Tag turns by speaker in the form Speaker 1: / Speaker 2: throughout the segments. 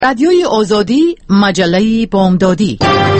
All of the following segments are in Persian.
Speaker 1: رادیوی آزادی، مجله بامدادی.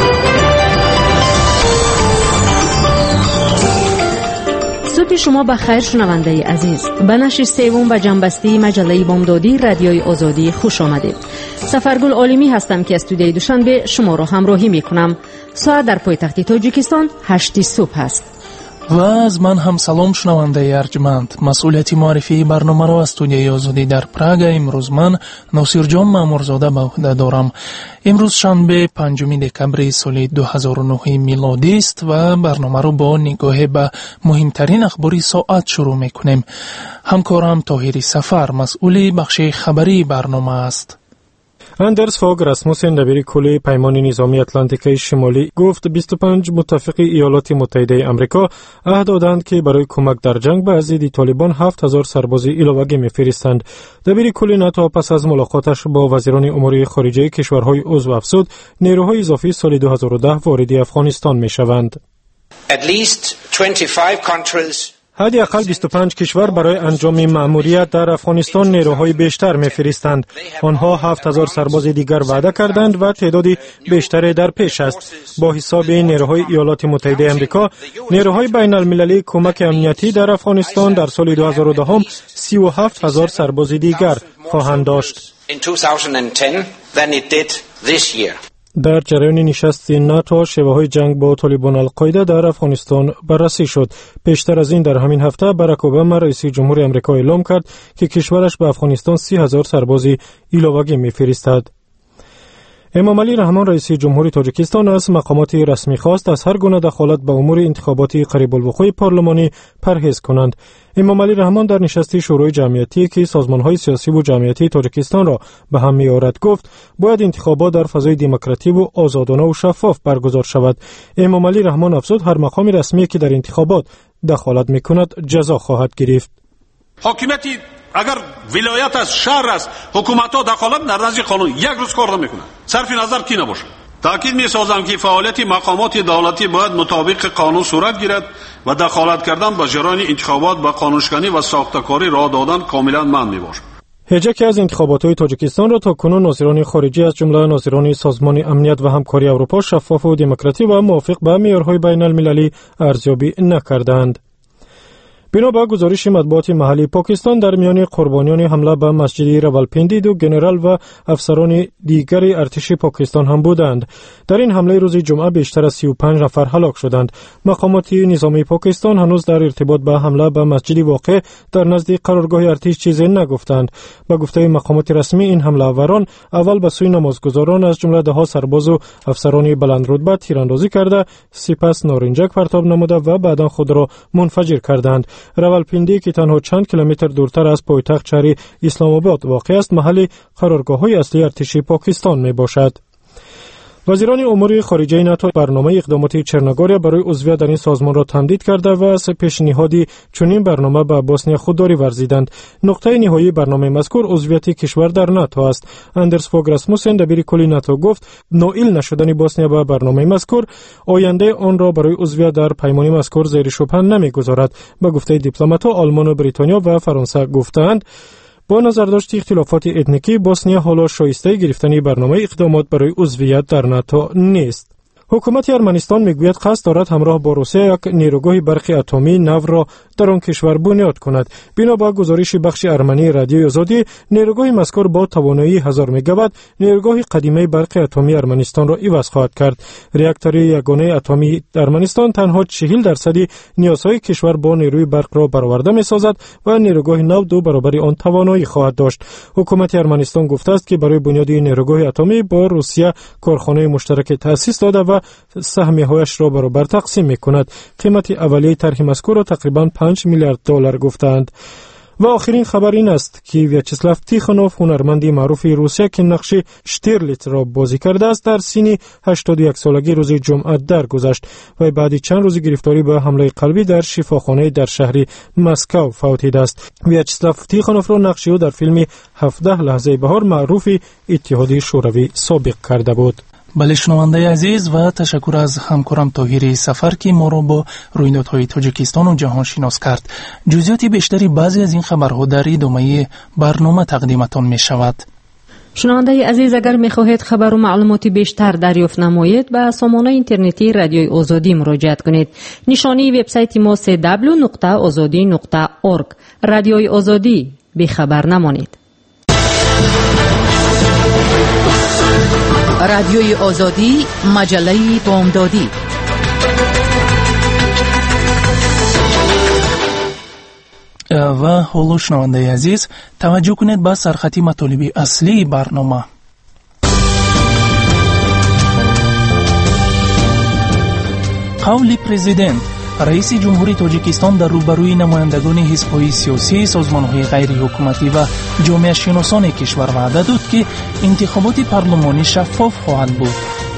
Speaker 2: صبح شما بخیر شنونده عزیز. به نشر سوم و جنبستی مجله بامدادی رادیوی آزادی خوش آمدید. سفرگل عالمی هستم که استودیوی دوشنبه شما را همراهی میکنم. ساعت در پایتخت تاجیکستان 8 صبح است.
Speaker 3: و از من هم سلام شنونده ارجمند. مسئولیت معرفی برنامه را از استودیوی آزادی در پراگ امروز من ناصرجان مامورزاده به عهده دارم. امروز شنبه 5 دکمبر سال 2009 میلادی است و برنامه را با نگاه به مهمترین اخبار ساعت شروع میکنیم. همکارم طاهر سفر مسئول بخش خبری برنامه است.
Speaker 4: اندرس فوگ راسموسن دبیر کل پیمان نظامی اتلانتیک شمالی گفت 25 متفق ایالات متحده آمریکا عهد دادند که برای کمک در جنگ به ضد طالبان 7000 سرباز علاوه میفرستند. دبیر کل ناتو پس از ملاقاتش با وزیران امور خارجه کشورهای عضو افزود نیروهای اضافی سال 2010 وارد افغانستان میشوند. حداقل 25 کشور برای انجام مأموریت در افغانستان نیروهای بیشتر می‌فرستند. آنها 7000 سرباز دیگر وعده کردند و تعدادی بیشتری در پیش است. با حساب نیروهای ایالات متحده آمریکا، نیروهای بین المللی کمک امنیتی در افغانستان در سال 2010 37000 سرباز دیگر خواهند داشت. در جریان نشست ناتو شیوه‌های جنگ با طالبان القاعده در افغانستان بررسی شد. پیشتر از این در همین هفته باراک اوباما رئیس جمهور آمریکا اعلام کرد که کشورش به افغانستان 30000 سرباز علاوه می‌فرستد. امام علی رحمان رئیس جمهور تاجیکستان از مقامات رسمی خواست از هر گونه دخالت به امور انتخاباتی قریب الوقوع پارلمانی پرهیز کنند. امام علی رحمان در نشست شورای جمعیتی که سازمان‌های سیاسی و جمعیتی تاجیکستان را به هم می‌آورد گفت باید انتخابات در فضای دموکراتیک و آزادانه و شفاف برگزار شود. امام علی رحمان افزود هر مقام رسمی که در انتخابات دخالت می‌کند جزا خواهد گرفت.
Speaker 5: حاکمیت اگر ولایت از شهر است حکومت ها دخالت در نزد قانون یک روز کار نمیکنند. صرف نظر کی نباشه. تاکید می‌سازم که فعالیت مقامات دولتی باید مطابق قانون صورت گیرد و دخالت کردن به جریان انتخابات با قانونشکنی و ساخته‌کاری راه دادن کاملا ممنوع میباشد.
Speaker 4: هجک از انتخابات تاجیکستان را تا کنون ناظران خارجی از جمله ناظران سازمان امنیت و همکاری اروپا شفاف و دموکراتیک و موافق به معیارهای بین المللی ارزیابی نکردند. بنا به گزارش مطبوعات محلی پاکستان در میان قربانیان حمله به مسجد راولپیندی دو ژنرال و افسران دیگر ارتش پاکستان هم بودند. در این حمله روز جمعه بیشتر از 35 نفر هلاک شدند. مقامات نظامی پاکستان هنوز در ارتباط به حمله به مسجد واقع در نزد قرارگاه ارتش چیزی نگفتند. به گفته مقامات رسمی این حمله آوران اول به سوی نمازگزاران از جمله ده سرباز و افسران بلندرتبه تیراندازی کرده، سپس نارنجک پرتاب نموده و بعدا خود را منفجر کردند. راولپیندی که تنها چند کیلومتر دورتر از پایتخت شهر اسلام آباد واقع است محل قرارگاه‌های اصلی ارتش پاکستان میباشد. وزیران امور خارجه ناتو برنامه اقدامات چرنگوریا برای عضویت در این سازمان را تمدید کرده و از پیشنهادی چنین برنامه به بوسنیا خودداری ورزیدند. نقطه نهایی برنامه مذکور عضویت کشور در ناتو است. اندرس فوگ راسموسن دبیر کل ناتو گفت نائل نشدن بوسنیا به برنامه مذکور آینده آن را برای عضویت در پیمان مذکور زیر شبهه نمیگذارد. به گفته دیپلمات‌ها آلمان و بریتانیا و فرانسه گفتند با نظرداشت اختلافات اتنیکی بوسنیا حالا شایسته گرفتن برنامه اقدامات برای عضویت در ناتو نیست. حکومت ارمنستان میگوید قصد دارد همراه با روسیه یک نیروگاه برق اتمی نو را در آن کشور بنیاد کند. بنا به گزارش بخش ارمنی رادیوی آزادی نیروگاه مذکور با توانایی 1000 مگاوات نیروگاه قدیمی برق اتمی ارمنستان را عوض خواهد کرد. راکتور یگانه اتمی ارمنستان تنها 40% نیازهای کشور با نیروی برق را برآورده می‌سازد و نیروگاه نو 2 برابر آن توانایی خواهد داشت. حکومت ارمنستان گفته است که برای بنیاد نیروگاه اتمی با روسیه کارخانه مشترک تأسیس داده و سهمیه‌هایش را برابر تقسیم می‌کند. قیمت اولیه طرح مذکور را تقریباً 5 میلیارد دلار گفتند. و آخرین خبر این است که ویاچسلاو تیخانوف هنرمندی معروف روسیه که نقش شتیرلیت را بازی کرده است در سن 81 سالگی روز جمعه درگذشت و بعد چند روز گرفتاری به حمله قلبی در شفاخانه در شهر مسکو فوت دیده است. ویاچسلاو تیخانوف را نقش او در فیلم 17 لحظه بهار معروف اتحاد شوروی سابق کرده بود.
Speaker 3: بله شنونده عزیز و تشکر از همکارم طاهر سفر که ما را با رویدادهای تاجیکستان و جهان شناس کرد. جزئیات بیشتری بعضی از این خبرها در ادامه برنامه تقدیمتان می شود.
Speaker 2: شنونده عزیز، اگر می‌خواهید خبر و معلومات بیشتر دریافت نمایید به سامانه اینترنتی رادیوی آزادی مراجعه کنید. نشانی وبسایت ما www.azadi.org. رادیوی آزادی، بی خبر نمانید.
Speaker 1: رادیوی آزادی، مجله بامدادی.
Speaker 3: و حالا شنونده عزیز توجه کنید به سرخطی مطالب اصلی برنامه. قول پرزیدنت رئیس جمهوری تاجیکستان در روبروی نمایندگان حزب‌های سیاسی، سازمان‌های غیر حکومتی و جامعه شناسان کشور وعده داد که انتخابات پارلمانی شفاف خواهد بود.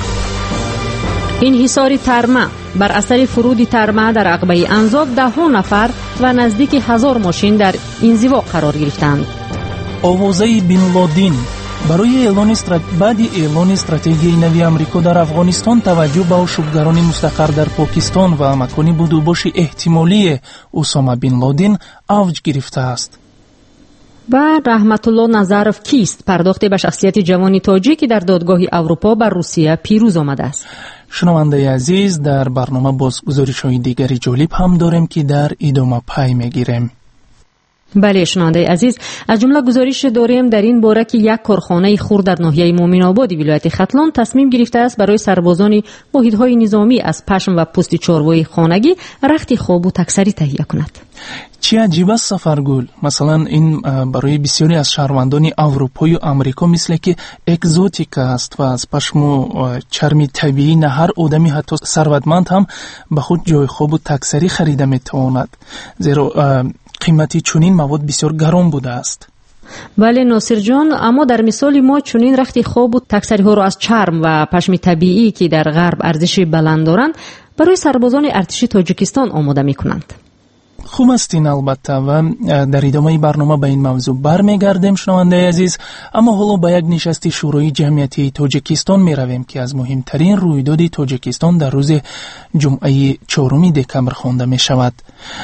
Speaker 2: انحصار ترمه بر اثر فرود ترمه در عقبه انزاب 10 نفر و نزدیک 1000 ماشین در انزوا قرار گرفتند.
Speaker 3: آوازه بن لادن برای بعد اعلان استراتژی نوی آمریکا در افغانستان توجه به آشوبگران مستقر در پاکستان و مکان بودوباش احتمالی اسامه بن لادن اوج گرفته است.
Speaker 2: و رحمت الله نظرف کیست؟ پرداخت به شخصیت جوانی تاجیکی در دادگاه اروپا بر روسیه پیروز آمده است.
Speaker 3: شنونده عزیز، در برنامه باز گزارش‌های دیگری جالب هم داریم که در ادامه پی می‌گیریم.
Speaker 2: بله شنونده عزیز، از جمله گزارش داریم در این باره که یک کارخانه خرد در ناحیه مومن آباد ولایت ختلان تصمیم گرفته است برای سربازان واحدهای نظامی از پشم و پوست چارپای خانگی رخت خواب و تکثری تهیه کند.
Speaker 3: چه عجیب است سفرگل، مثلا این برای بسیاری از شهروندان اروپا و آمریکا مثل که اکزوتیک است و از پشم و چرم طبیعی نه هر آدمی حتی ثروتمند هم به خود جای خواب و تکثری خریده میتواند، زیرا قیمتی چنین مواد بسیار گران بوده است.
Speaker 2: بله ناصر جان، اما در مثال ما چنین رخت خواب و تکثری ها را از چرم و پشم طبیعی که در غرب ارزش بلند دارند برای سربازان ارتش تاجیکستان آماده می کنند.
Speaker 3: خوب است این البته و در ادامه برنامه به این موضوع برمیگردیم شنونده عزیز. اما حالا به یک نشست شورای جمعیتی تاجیکستان می رویم که از مهمترین رویداد تاجیکستان در روز جمعه 4 دکامبر خوانده می شود.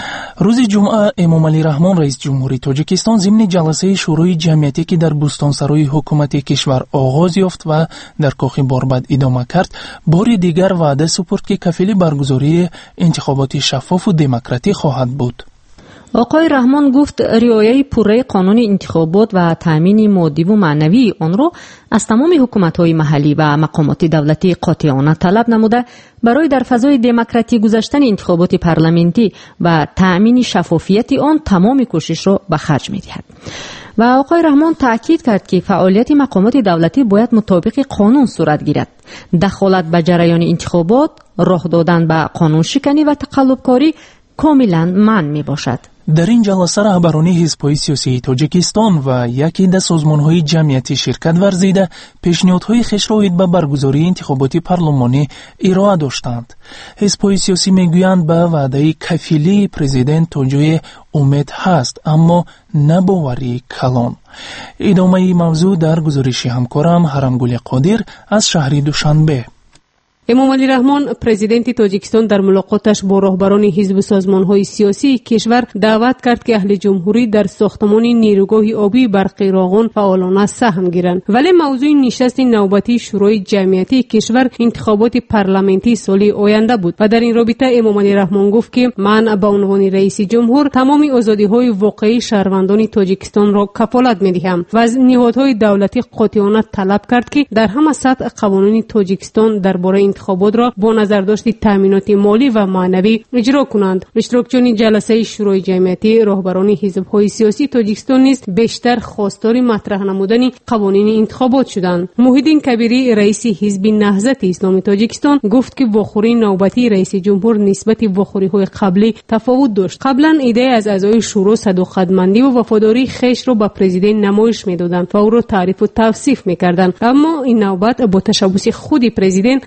Speaker 3: روز جمعه امام علی رحمان رئیس جمهوری تاجیکستان ضمن جلسه شورای جمعیتی که در بوستانسرای حکومت کشور آغاز یافت و در کاخ باربد ادامه کرد، بار دیگر وعده سپرد که کفیل برگزاری انتخابات شفاف و دموکراتیک خواهد بود.
Speaker 2: آقای رحمان گفت رعایت پوره قانون انتخابات و تامین مادی و معنوی آن را از تمام حکومت‌های محلی و مقامات دولتی قاطعانه طلب نموده برای در فضای دموکراتیک گذاشتن انتخابات پارلمانی و تامین شفافیت آن تمام کوشش را به خرج می‌دهد. و آقای رحمان تأکید کرد که فعالیت مقامات دولتی باید مطابق قانون صورت گیرد. دخالت به جریان انتخابات، راه دادن به قانون شکنی و تقلبکاری کاملا منع می باشد.
Speaker 3: در این جلسه رهبران حزب‌های سیاسی تاجیکستان و یکی از سازمان‌های جمعیتی شرکت ورزیده پیشنهادهای خویش را به برگزاری انتخابات پارلمانی ارائه داشتند. حزب‌های سیاسی میگویند به وعده کفیلی پرزیدنت توجه امید هست، اما نباوری کلان. ادامه موضوع در گزارش همکارم حرمگل قادر از شهر دوشنبه.
Speaker 6: امام علی رحمان پرزیدنت تاجیکستان در ملاقاتش با رهبران حزب و سازمان‌های سیاسی کشور دعوت کرد که اهل جمهوری در ساختمان نیروگاه آبی بر قیراغان فعالانه سهم گیرند. ولی موضوع نشست نوبتی شورای جمعیتی کشور انتخابات پارلمانی سال آینده بود و در این رابطه امام علی رحمان گفت که من به عنوان رئیس جمهور تمام آزادی‌های واقعی شهروندان تاجیکستان را کفالت می‌دهم و از نهادهای دولتی قاطعانه طلب کرد که در همه سطح قوانین تاجیکستان درباره انتخابات را با نظرداشت تامینات مالی و معنوی اجرا کنند. اشتراکچیان جلسه شورای جمعیتی رهبران حزب‌های سیاسی تاجیکستان نیز بیشتر خواستار مطرح نمودن قوانین انتخابات شدند. موحدین کبیری رئیس حزب نهضت اسلامی تاجیکستان گفت که واخوری نوبتی رئیس جمهور نسبت واخوری‌های قبلی تفاوت داشت. قبلا ایده از اعضای شورا صداقتمندی و وفاداری خیش را به پرزیدنت نمایش می‌دادند و او را تعریف و توصیف می‌کردند، اما این نوبت با تشبث خود پرزیدنت به این گونه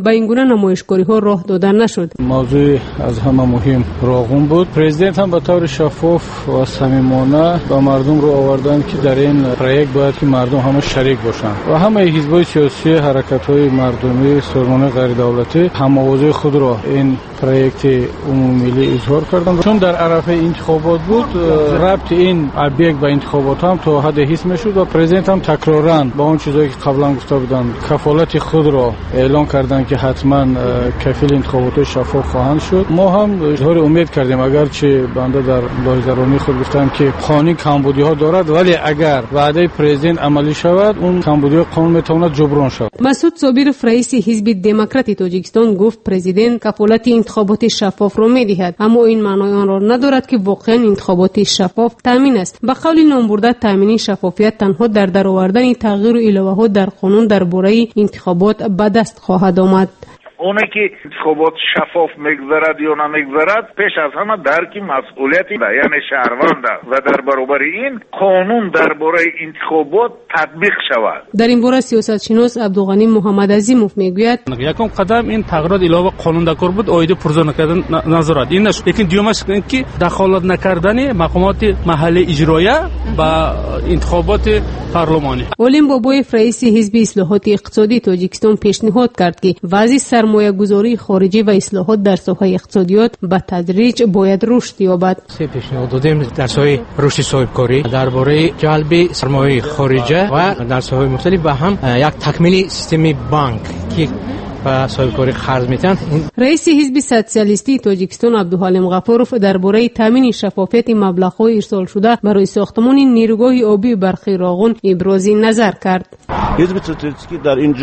Speaker 6: وگرنه نمایشگاری‌ها راه داده نشد.
Speaker 7: موضوع از همه مهم راغون بود. پرزیدنت هم به طور شفاف و صمیمانه با مردم رو آوردن که در این پروژه باید که مردم همه شریک باشند و همه حزب‌های سیاسی، حرکت‌های مردمی، سازمان‌های غیر دولتی هم‌آوازی خود را این پروژه عمومی ملی اظهار کردند. چون در عرفه انتخابات بود، ربط این ابیک به انتخابات هم تا حد حس می‌شد و پرزیدنت هم تکراراً با اون چیزایی که قبلا گفته بودند کفالت خود را اعلان کردند که حتما کفیل انتخابات شفاف خواهند شد. ما هم اظهار امید کردیم، اگرچه بنده در لاحظه‌رانی خود گفتم که قانون کمبودی‌ها دارد، ولی اگر وعده پرزیدنت عملی شود اون کمبودی‌ها قانون میتواند جبران شود.
Speaker 6: مسعود صابرов رئیس حزب دموکرات تاجیکستان گفت پرزیدنت کفالت انتخابات شفاف را می‌دهد، اما این معنای آن را ندارد که واقعا انتخابات شفاف تامین است. به قول نامبرده تامین شفافیت تنها در درآوردن تغییر و الهه‌ها در قانون درباره انتخابات به دست خواهد آمد.
Speaker 8: اونه که انتخابات شفاف میگذرد یا نمیگذرد پیش از همه درک مسئولیتی بیان شهروند است و در برابر این قانون درباره انتخابات تطبیق شود. در این باره سیاستشناس عبدالغنی محمد عظیموف میگوید
Speaker 9: یکم قدم این تغییرات علاوه قانون دکار بود اویده پرزا نکردن نظارت این نشد، لیکن دیومش که دخالت نکردن مقامات محلی اجرایه با انتخابات پارلمانی.
Speaker 6: علیم بابایف رئیس حزب اصلاحات اقتصادی تاجیکستان پیشنهاد کرد که وضع سرمایه‌گذاری خارجی و اصلاحات در ساحه اقتصادیات به تدریج باید رشد یابد.
Speaker 10: سه پیشنهاد دادیم در ساحه رشد صاحبکاری، درباره جلب سرمایه خارجی و در ساحه مختلف و هم یک تکمیل سیستم بانک که و صاحبکاری خرج میتن.
Speaker 6: رئیس حزب سوسیالیستی تاجیکستان عبدالحلیم غفاروف درباره تامین شفافیت مبلغ‌های ارسال شده برای ساختمان نیروگاه آبی برخی راغون ابراز نظر کرد.
Speaker 11: حزب سوسیالیستی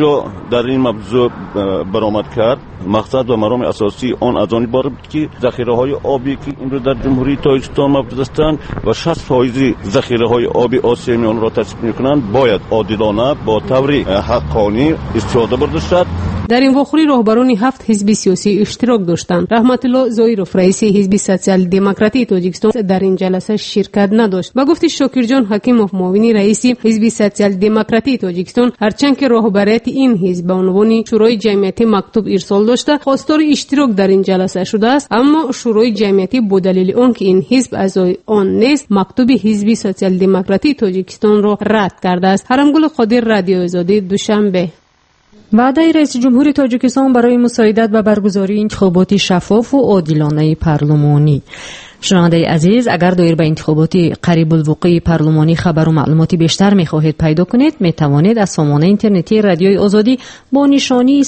Speaker 11: در این موضوع برآمد کرد. مقصد و مرام اساسی آن از آن عبارت بود که ذخیره‌های آبی که امروز در جمهوری تاجیکستان موجود هستند و 60% ذخیره‌های آبی آسیا میان را تصفیه می‌کنند باید عادلانه با طور حقانی استفاده برده شود.
Speaker 6: در این واخوری راهبران 7 حزب سیاسی اشتراک داشتند. رحمت الله زایروف رئیس حزب سوسیال دموکراتی تاجیکستان در این جلسه شرکت نداشت. با گفته شاکرجان حکیموف معاون رئیس حزب سوسیال دموکراتی تاجیکستان، هرچند که راهبریت این حزب به عنوان شورای جمعیتی مکتوب ارسال داشته خواستار اشتراک در این جلسه شده است، اما شورای جمعیتی با دلیل آنکه این حزب اعضای آن نیست مکتوب حزب سوسیال دموکراتی تاجیکستان را رد کرده است. حرمگل قادر، رادیو آزادی، دوشنبه.
Speaker 2: وعده رئیس جمهور تاجیکستان برای مساعدت به برگزاری انتخابات شفاف و عادلانه پارلمانی. شنونده عزیز، اگر دایر به انتخابات قریب الوقوع پارلمانی خبر و معلوماتی بیشتر می‌خواهید پیدا کنید، می‌توانید از سامانه اینترنتی رادیوی آزادی با نشانی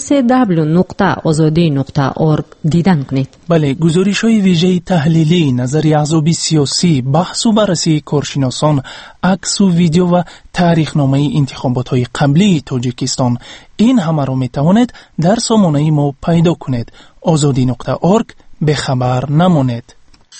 Speaker 2: www.azadi.org دیدن کنید.
Speaker 3: بله، گزارش‌های ویژه تحلیلی، نظری احزاب سیاسی، بحث و بررسی کارشناسان، عکس و ویدیو و تاریخنامه انتخابات‌های قبلی تاجیکستان، این همه را می‌توانید در سامانه ما پیدا کنید. azadi.org به خبر نمانید.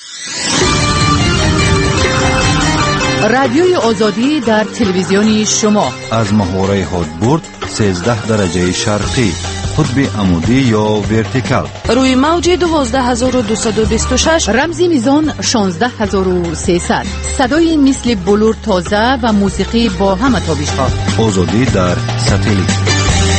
Speaker 1: رادیوی آزادی در تلویزیونی شما
Speaker 12: از محوره هادبورد 13 درجه شرقی، قطب عمودی یا ورتیکال،
Speaker 1: روی موج 12226 رمزی میزان 16300، صدای مثل بلور تازه و موسیقی با همه تابش‌ها.
Speaker 12: آزادی در ساتلیت.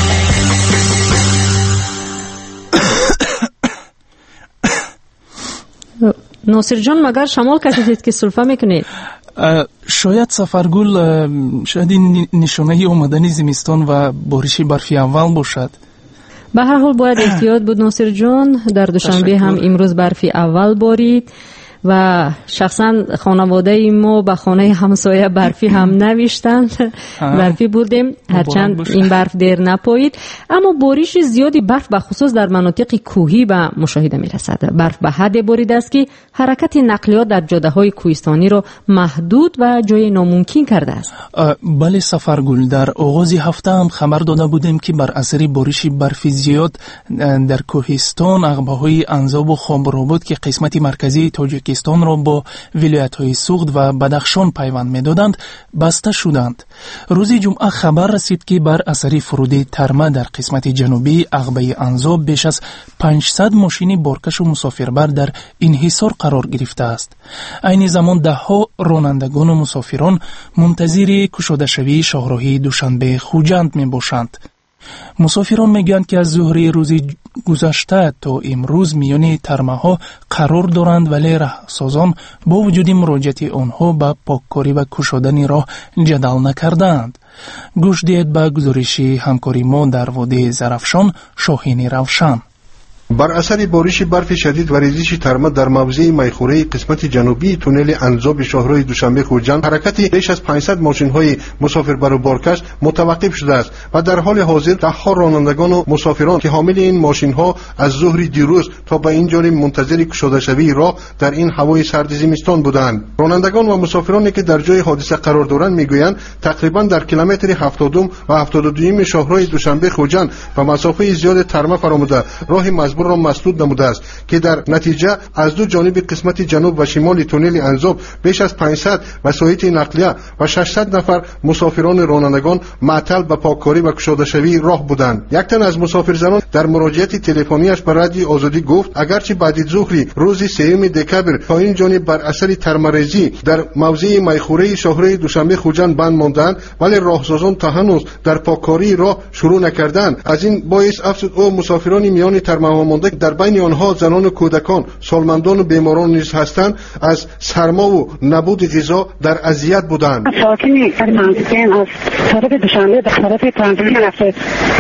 Speaker 2: ناصر جان، مگر شمال کشیدید که سلفه میکنید؟
Speaker 3: شاید سفرگل، شاید این نشانه اومدن زمستان و بارش برفی اول باشد.
Speaker 2: به هر حال باید احتیاط بود ناصر جان. در دوشنبه هم امروز برفی اول بارید و شخصا خانواده ما به خانه همسایه برفی هم نوشتند. برفی بودیم، هرچند این برف دیر نپایید، اما بارش زیادی برف به خصوص در مناطق کوهی به مشاهده می رسد. برف به حد بارید است که حرکت نقلیات در جاده های کوهستانی را محدود و جای ناممکن کرده است.
Speaker 3: بله سفرگل، در آغاز هفته هم خبر داده بودیم که بر اثر بارش برف زیاد در کوهستان عقبه‌های انزاب و خابرآباد که قسمت مرکزی تاجیکستان را با ولایت‌های سوخت و بدخشان پیوند می‌دادند بسته شدند. روز جمعه خبر رسید که بر اثر فرود ترمه در قسمت جنوبی عقبه انزاب بیش از 500 ماشین بارکش و مسافربر در انحصار قرار گرفته است. عین زمان ده‌ها رانندگان و مسافران منتظر گشوده شوی شاهراهی دوشنبه خوجند می‌باشند. مسافران میگویند که از ظهر روز گذشته تا امروز میان ترمه‌ها قرار دارند، ولی راهسازان با وجود مراجعت آنها به پاککاری و گشودن راه جدل نکردند. گوش دهید به گزارش همکاری ما در وادی زرافشان، شاهین روشن.
Speaker 13: بر اثر بارش برف شدید و ریزش ترمه در موضع میخوره قسمت جنوبی تونل انزاب شاهراه دوشنبه خوجند حرکت بیش از 500 ماشین‌های مسافربر و بارکش متوقف شده است و در حال حاضر ده‌ها رانندگان و مسافران که حامل این ماشین‌ها از ظهر دیروز تا به این جانب منتظر گشوده شوی راه در این هوای سرد زمستان بودند. رانندگان و مسافرانی که در جای حادثه قرار دارند میگویند تقریبا در کیلومتر 70 و 72 شاهراه دوشنبه خوجند و مسافه زیاد ترمه فراموده راه مزبور را مسدود نموده است که در نتیجه از دو جانب قسمت جنوب و شمال تونل انزاب بیش از 500 وسایط نقلیه و 600 نفر مسافران رانندگان معطل به پاککاری و گشوده شوی راه بودند. یک تن از مسافرزنان در مراجعه تلفنیش به رادیو آزادی گفت اگرچه بعد ظهر روز 3 دکبر تا این جانب بر اثر ترمه‌ریزی در موضع میخوره شاهراه دوشنبه خوجند بند ماندند، ولی راهسازان تا هنوز در پاککاری راه شروع نکردند. از این باعث افزود او مسافران میان ترمه‌ها مانده در بین آنها زنان و کودکان، سالمندان و بیماران نیز هستند، از سرما و نبود غذا در اذیت بودند.
Speaker 14: ساکنی منطقه از طرف دوشنبه به طرف تنظیمی رفته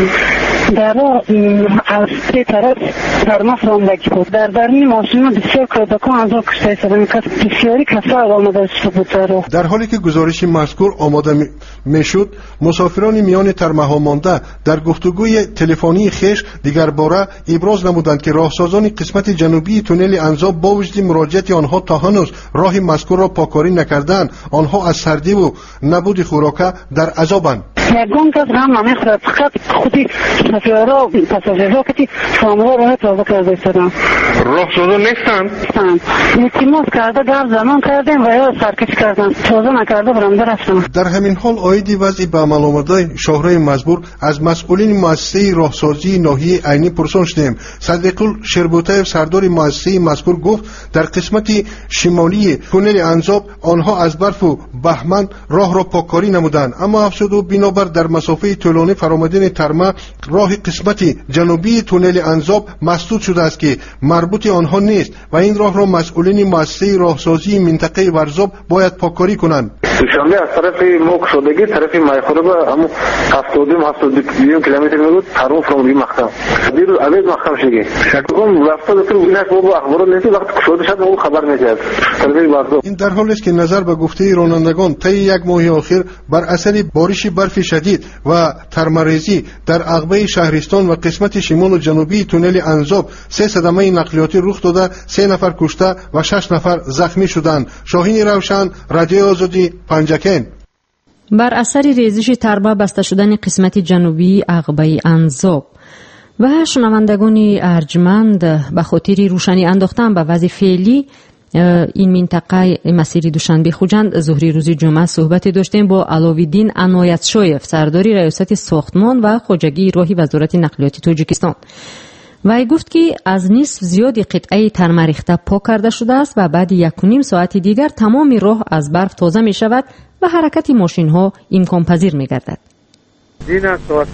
Speaker 14: در از طرف ترمه فرامدگی بود. در درون ماشین بسیار کودکان از آن کشته شدند، بسیاری کسان آماده شده بود. در
Speaker 13: حالی که گزارش مذکور آماده میشد، مسافران میان ترمه‌ها مانده در گفتگوی تلفنی خویش دیگر باره ابراز نمودند که راهسازان قسمت جنوبی تونل انزاب با وجود مراجعت آنها تا هنوز راه مذکور را پاککاری نکردند. آنها از سردی و نبود خوراک در عذابند.
Speaker 14: یگان کس هم نمیخورد، فقط خودی شفیارا پاساژیرها که شاملو راه تازه کرده شدن.
Speaker 13: راهسازان نیستند؟
Speaker 14: التماس کرده در زمان کردیم و یا سرکش کردن، تازه نکرده برنده رفتن.
Speaker 13: در همین حال آیدی وضع به عمل آمده شاهراه مزبور از مسئولین مؤسسه راهسازی ناحیه عینی پرسان شدیم. صدیق‌الله شربوتیف سردار مؤسسه مذکور گفت در قسمت شمالی تونل انزاب آنها از برف و بهمن راه را پاککاری نمودند، اما افزود و بنابر در مسافه طولانی فرآمدن ترمه راه قسمت جنوبی تونل انزاب مسدود شده است که مربوط آنها نیست و این راه را مسئولین مؤسسه راهسازی منطقه ورزاب باید پاککاری کنند.
Speaker 15: دوشنبه از طرف موک شدگی طرف میخوره به همون 72 کیلومتر میگود هرون فرامدگی مختم دیروز عویز مختم شدگی شکلون رفته دکتر بینک با اخبارات نیستی وقت شده شد او خبر میکرد.
Speaker 13: این در حالی است که نظر به گفته رانندگان طی یک ماه اخیر بر اثر بارش برف شدید و ترمه‌ریزی در عقبه شهرستان و قسمت شمال و جنوبی تونل انزاب 3 صدمه نقلیاتی رخ داده، 3 نفر کشته و 6 نفر زخمی شدند. شاهین روشن، رادیو آزادی، پنجکین.
Speaker 2: بر اثر ریزش ترمه بسته شدن قسمت جنوبی عقبه انزاب و شنوندگان ارجمند به خاطر روشنی انداختن به وضع فعلی این منطقه مسیر دوشنبه خوجند ظهری روز جمعه صحبت داشتیم با علاوالدین عنایتشویف سردار ریاست ساختمان و خواجگی راهی وزارت نقلیات تاجیکستان. وی گفت که از نصف زیاد قطعه ترمه ریخته پاک کرده شده است و بعد 1.5 ساعت دیگر تمام راه از برف تازه می شود و حرکت ماشین ها امکان پذیر می گردد.
Speaker 16: دینا ساعت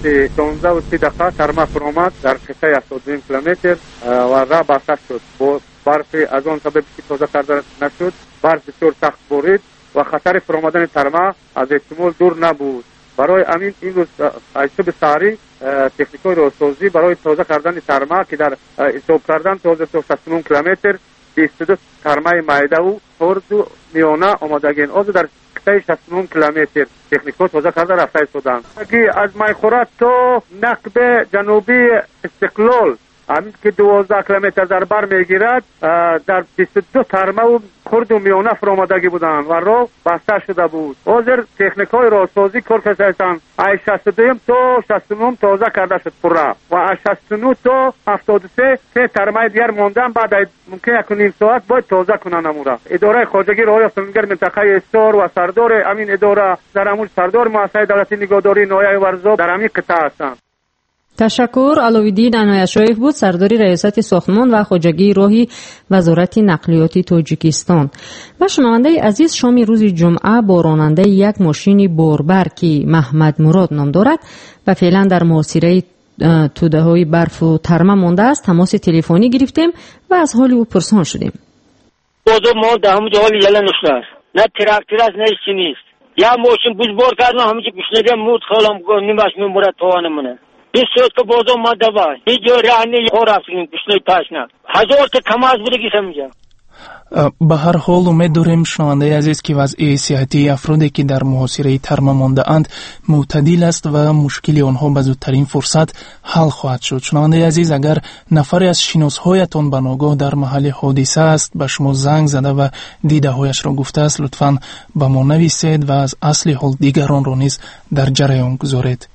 Speaker 16: 16:30 ترمه فرامد در قطعه 72 کیلومتر و راه بسته شد. برف از آن سبب که تازه کرده نشد، برف بسیار سخت بارید و خطر فرامدن ترمه از احتمال دور نبود. برای امین این روز صبح سحری تکنیکای راهسازی برای تازه کردن ترمه که در حساب کردن تازه 69 کیلومتر 22 ترمه میده و خرد و میانه آمادگی این در قطعه 69 کیلومتر تکنیکا تازه کرده رفته شدند. از میخوره تا نقب جنوبی استقلال همین که 12 کیلومتر در بر میگیرد در 22 ترمه و خرد و میانه فرآمدگی بودند و راه بسته شده بود. حاضر تکنیکای راهسازی کار کردند. از 62 تا 69 تازه کرده شد پره و از 69 تا 73 سه ترمه دیگر ماندن، بعد ممکن 1.5 ساعت باید تازه کنن امورا. اداره خواجگی راهی افزونگر منطقه استار و سردار امین اداره در امور سردار مؤسسه دولتی نگهداری ناحیه ورزاب در همین قطعه هستند.
Speaker 2: تشکر. علاوالدین عنایت‌شایخ بود، سردار ریاست ساختمان و خواجگی راهی وزارت نقلیات تاجیکستان. و شنونده عزیز، شام روز جمعه با راننده یک ماشین باربر که محمد مراد نام دارد و فعلا در محاصره توده‌های برف و ترمه مانده است تماس تلفنی گرفتیم و از حال او پرسان شدیم.
Speaker 17: بازو ما در همون جهال یلن نشناس نه تراکتور است نه چی نیست. یا ماشین بزرگ کردن همیشه پیشنهاد مود خالم نیمش میمورد توانمونه. بیشتر که بازو ما دوای هیچ جای راه خور افتیم پیشنهاد تاشنا هزار تا کماز بوده کی سمجا.
Speaker 3: به هر حال امید داریم شنونده عزیز که وضع صحتی افرادی که در محاصره ترمه مانده اند معتدل است و مشکل آنها به زودترین فرصت حل خواهد شد. شنونده عزیز، اگر نفری از شناسهایتان به ناگاه در محل حادثه است به شما زنگ زده و دیده هایش را گفته است، لطفاً به ما نویسید و از اصل حال دیگران را نیز در جریان گذارید.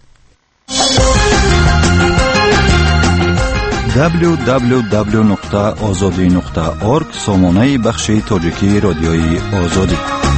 Speaker 12: www.azadi.org سامانه بخش تاجیکی رادیوی آزادی.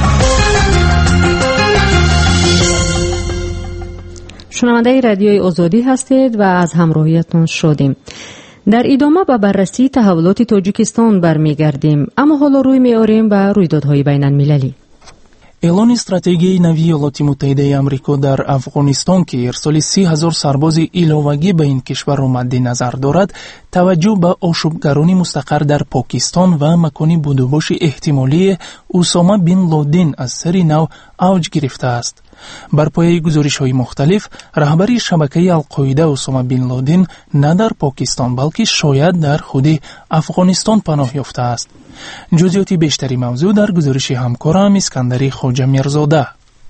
Speaker 2: شنونده رادیوی آزادی هستید و از همراهیتان شدیم. در ادامه به بررسی تحولات تاجیکستان برمیگردیم، اما حالا روی میاریم به رویدادهای بین المللی.
Speaker 3: اعلان استراتژی نوی ایالات متحده آمریکا در افغانستان که ارسال 30,000 سرباز علاوگی به این کشور را مد نظر دارد، توجه به آشوبگران مستقر در پاکستان و مکان بودوباش احتمالی اسامه بن لادن از سر نو اوج گرفته است. بر پایه گزارش‌های مختلف، رهبر شبکه القاعده اسامه بن لادن نه در پاکستان بلکه شاید در خود افغانستان پناه یافته است. جزئیات بیشتری موضوع در گزارش همکارم اسکندری خواجه میرزاده.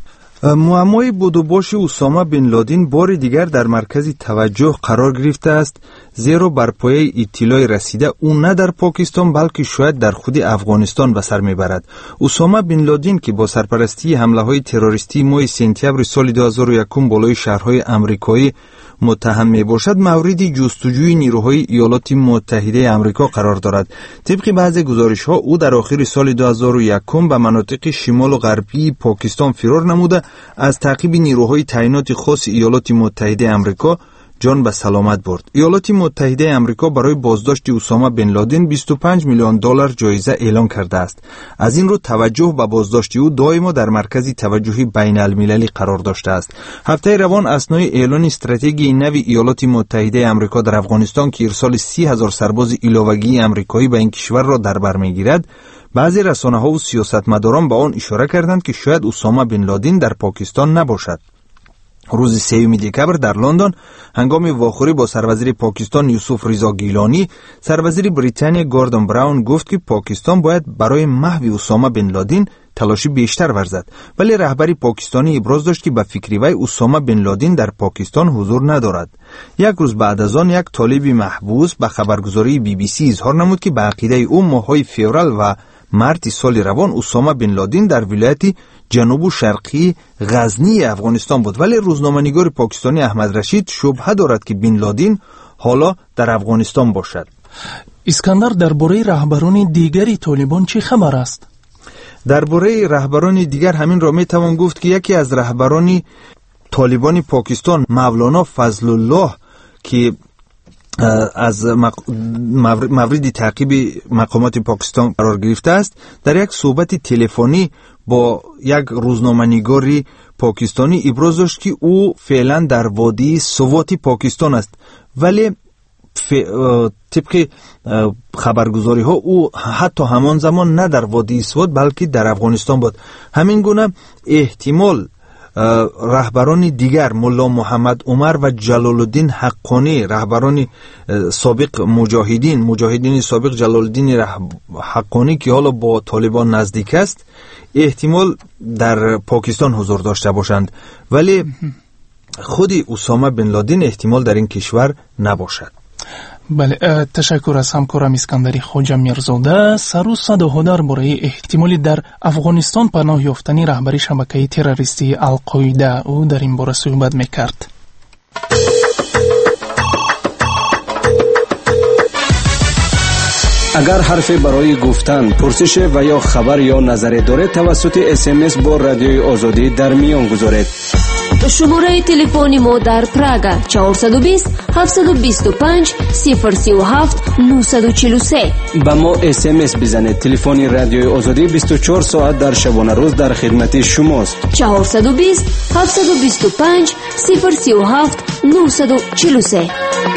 Speaker 18: معمای بودوباش اسامه بن لادن بار دیگر در مرکز توجه قرار گرفته است، زیرا بر پایه اطلاع رسیده او نه در پاکستان بلکه شاید در خود افغانستان به سر میبرد. اسامه بن لادن که با سرپرستی حمله های تروریستی ماه سپتامبر سال 2001 بالای شهرهای آمریکایی متهم می باشد، مورد جستجوی نیروهای ایالات متحده آمریکا قرار دارد. طبق بعضی گزارش‌ها او در آخر سال 2001 به مناطق شمال و غربی پاکستان فرار نموده از تعقیب نیروهای تعیینات خاص ایالات متحده آمریکا جان به سلامت برد. ایالات متحده آمریکا برای بازداشت اسامه بن لادن 25 میلیون دلار جایزه اعلان کرده است. از این رو توجه به بازداشت او دائما در مرکز توجه بین المللی قرار داشته است. هفته روان اثنای اعلان استراتژی نوی ایالات متحده آمریکا در افغانستان که ارسال 30,000 سرباز علاوگی آمریکایی به این کشور را در بر میگیرد، بعضی رسانه‌ها و سیاستمداران به آن اشاره کردند که شاید اسامه بن لادن در پاکستان نباشد. روز 3 دکمبر در لندن هنگام واخوری با سروزیر پاکستان یوسف رضا گیلانی، سروزیر بریتانیا گوردن براون گفت که پاکستان باید برای محو اسامه بن لادن تلاشی بیشتر ورزد، ولی رهبری پاکستانی ابراز داشت که به فکر وی اسامه بن لادن در پاکستان حضور ندارد. یک روز بعد از آن یک طالب محبوس به خبرگزاری BBC اظهار نمود که به عقیده او ماه‌های فوریه و مارت سال روان اسامه بن لادن در ولایت جنوب شرقی غزنی افغانستان بود، ولی روزنامه‌نگار پاکستانی احمد رشید شبهه دارد که بن لادن حالا در افغانستان باشد.
Speaker 3: اسکندر، درباره رهبران دیگری طالبان چه خبر است؟
Speaker 18: درباره رهبران دیگر همین را میتوان گفت که یکی از رهبران طالبان پاکستان مولانا فضل الله که از مورد تعقیب مقامات پاکستان قرار گرفته است، در یک صحبت تلفنی با یک روزنامه‌نگار پاکستانی ابراز داشت که او فعلا در وادی سوات پاکستان است، ولی طبق خبرگزاری ها او حتی همان زمان نه در وادی سوات بلکه در افغانستان بود. همین گونه احتمال رهبران دیگر ملا محمد عمر و جلال الدین حقانی، رهبران سابق مجاهدین سابق جلال الدین حقانی که حالا با طالبان نزدیک است، احتمال در پاکستان حضور داشته باشند، ولی خود اسامه بن لادن احتمال در این کشور نباشد.
Speaker 3: بله، تشکر از همکارم اسکندری خواجه میرزاده. سر و صداها درباره احتمالی در افغانستان پناه یافتنی رهبری شبکه تروریستی القاعده او در این باره صحبت میکرد.
Speaker 19: اگر حرفی برای گفتن، پرسش و یا خبر یا نظری دارید توسط SMS با رادیوی آزادی در میان گذارید.
Speaker 20: شماره تلفن ما در پراگ 420 725 037 943.
Speaker 19: با ما SMS بزنید. تلفن رادیوی آزادی 24 ساعت در شبانه روز در خدمت شماست.
Speaker 20: 420 725 037 943.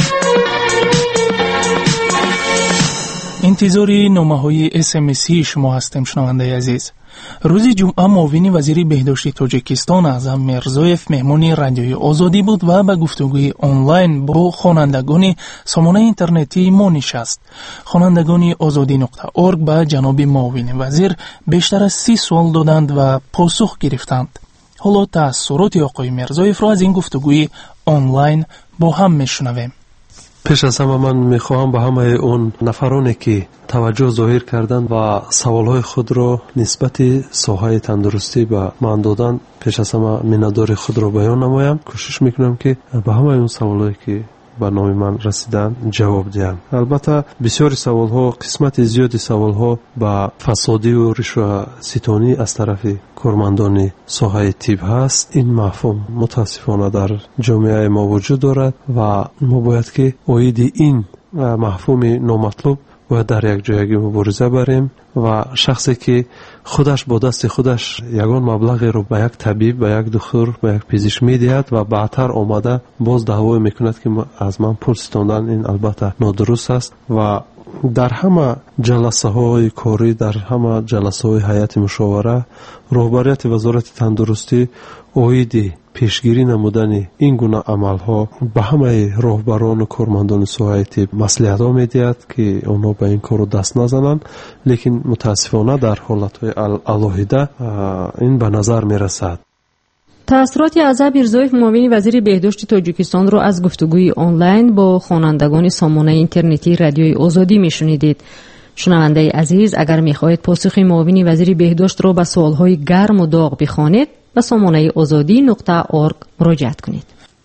Speaker 3: انتظاری نامه‌های SMSی شما هستیم شنونده عزیز. روز جمعه معاون وزیر بهداشت تاجیکستان اعظم میرزویف مهمان رادیوی آزادی بود و به گفتگوی آنلاین با خوانندگان سامانه اینترنتی ما نشست. خوانندگان azadi.org به جناب معاون وزیر بیشتر از 30 سوال دادند و پاسخ گرفتند. حالا تأثیرات آقای میرزویف را از این گفتگوی آنلاین با هم میشنویم.
Speaker 21: پیش از همه من میخواهم به همه اون نفرانی که توجه ظاهر کردند و سوالهای خود را نسبت ساحه تندرستی به من دادن، پیش از همه منتدار خود را بیان نمایم. کوشش میکنم که به همه اون سوالهایی که به نام من رسیدن جواب دهم. البته بسیاری سوالها، قسمت زیادی سوالها با فسادی و رشوه ستانی از طرف کارمندان ساحه طب هست. این مفهوم متاسفانه در جامعه ما وجود دارد و ما باید که عاید این مفهوم نامطلوب باید در یک جایگی مبارزه بریم و شخصی که خودش با دست خودش یگان مبلغی رو به یک طبیب، به یک دکتر، به یک پزشک میدهد و بعدتر آمده باز دعوی میکند که از من پول ستاندن، این البته نادرست است و در همه جلسه های کاری، در همه جلسه های هیئت مشاوره، رهبریت وزارت تندرستی عاید پیشگیری نمودن این گونه عملها به همه راهبران و کارمندان ساحه طب مصلحت ها میدهد که آنها به این کار دست نزنند، لیکن متاسفانه در حالتهای علاهیده این به نظر میرسد.
Speaker 2: تأثیرات اعظم میرزویف معاون وزیر بهداشت تاجیکستان را از گفتگوی آنلاین با خوانندگان سامانه اینترنتی رادیوی آزادی میشنیدید. شنونده عزیز، اگر میخواهید پاسخ معاون وزیر بهداشت را به سوالهای گرم و داغ بخوانید، به سامانه azadi.org مراجعت کنید.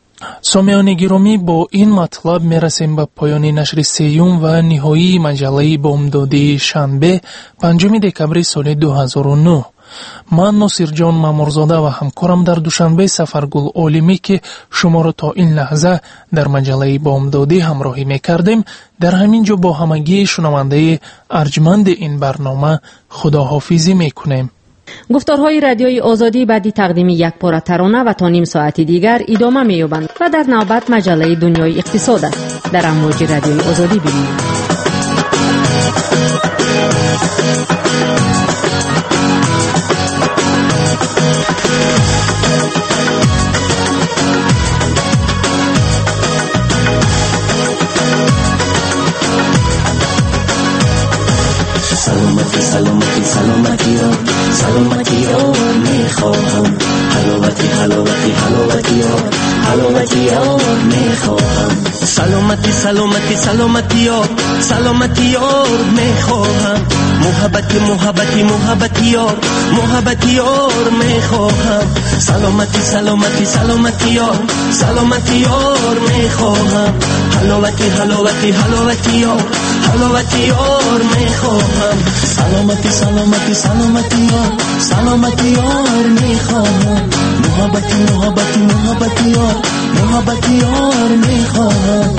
Speaker 3: سامیان گرامی، با این مطلب میرسیم به پایان نشر سیوم و نهایی مجله بامدادی شنبه 5 دکبر سال 2009. من ناصر جان مامورزاده و همکارم در دوشنبه سفرگل عالمی که شما را تا این لحظه در مجله بامدادی همراهی میکردیم، در همین جا با همگی شنونده ارجمند این برنامه خداحافظی میکنیم.
Speaker 2: گفتارهای رادیوی آزادی بعدی تقدیم یک پاره ترانه و تا نیم ساعت دیگر ادامه می‌یابند و در نوبت مجله دنیای اقتصاد است. در امواج رادیوی آزادی ببینید.
Speaker 22: سلامتی سلامتی ها سلامتی ها میخواهم، حلاوتی حلاوتی حلاوتی ها حلاوتی ها میخواهم، سلامتی سلامتی سلامتی ها سلامتی ها میخواهم، محبتی محبتی محبتی ها محبتی ها میخواهم، سلامتی سلامتی سلامتی ها سلامتی ها میخواهم، حلاوتی حلاوتی حلاوتی ها حلاوتی ها میخواهم، سلامتی سلامتی سلامتی ها سلامتی ها میخواهم، محبتی محبتی محبتی ها محبتی ها میخواهم.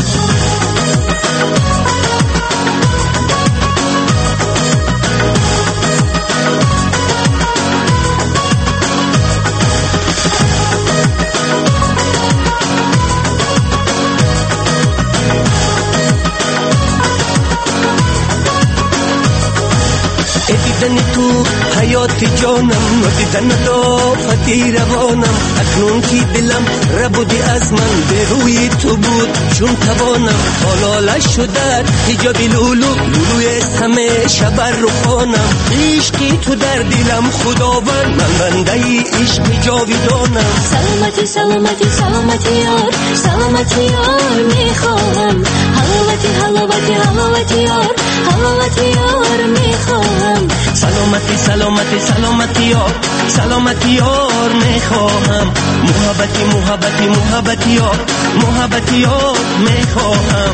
Speaker 22: دیدن تو حیات جانم و دیدن لافتی روانم، اکنون که دلم ربودی از من به روی تو بود چون توانم، حالا شده حجاب لولو لولوی همه شبر رو خانم، عشقی تو در دلم خداوند من بنده عشق جاویدانم،
Speaker 20: سلامتی سلامتی سلامتی یار سلامتی یار میخواهم، حلاوتی حلاوتی حلاوتی یار حلاوتی یار میخواهم،
Speaker 22: سلامتی سلامتی سلامتی یار سلامتی یار میخواهم، محبتی محبتی محبتی یار محبتی یار میخواهم.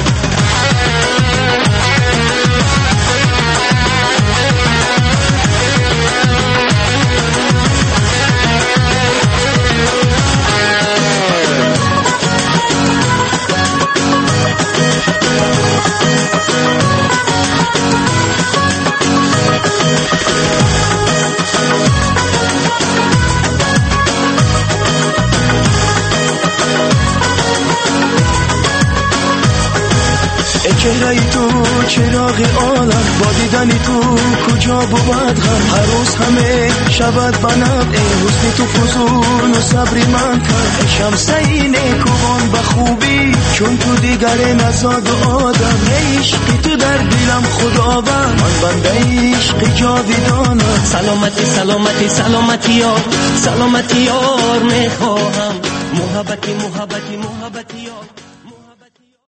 Speaker 4: ای چهره تو چراغ عالم، با دیدن تو کجا بود غم. هر روز همه شود بناب ای حسن تو فزون و صبری من کرد. شمسه نیکوان به خوبی چون تو دیگر نزاد آدم. عشق تو در دلم خداوند، من بنده عشق جاویدانم.
Speaker 22: سلامتی سلامتی سلامتی یار، سلامتی یار میخواهم. محبتی محبتی محبتی یار.